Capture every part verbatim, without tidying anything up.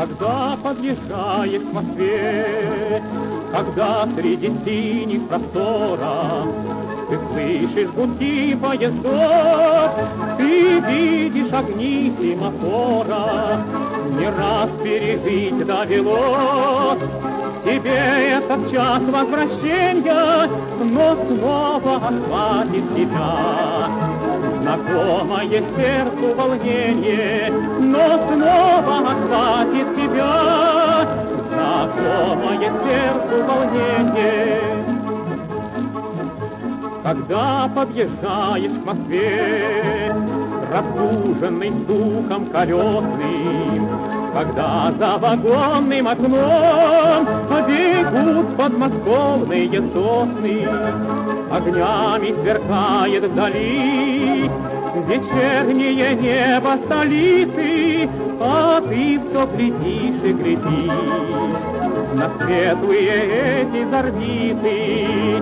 Когда подъезжаешь к Москве, когда среди синих просторов ты слышишь гудки поездов, ты видишь огни семафора, не раз пережить довелось тебе этот час возвращения, но снова охватит тебя знакомое сердцу волнение, но снова охватит тебя знакомое сердцу волнение. Когда подъезжаешь к Москве, разбуженный стуком колесным, когда за вагонным окном бегут подмосковные сосны, огнями сверкает вдали вечернее небо столицы, а ты все глядишь и глядишь на светлые эти зорницы.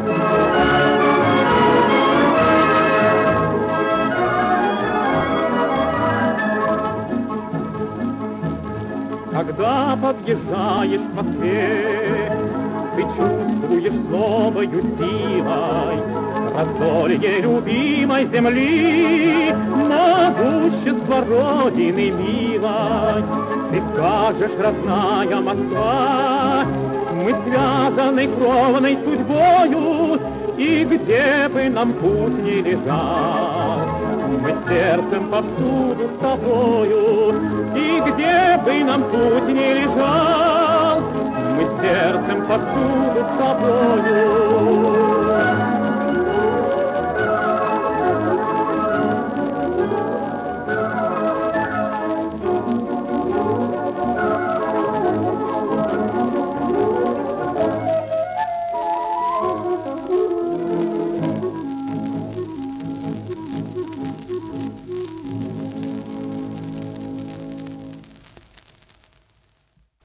Когда подъезжаешь к Москве, ты чувствуешь новою силой раздолье любимой земли, могущество Родины милой. Ты скажешь, родная Москва, мы связаны кровной судьбою, и где бы нам путь ни лежал, мы сердцем повсюду с тобою, и где бы нам путь ни лежал, мы сердцем повсюду с тобою.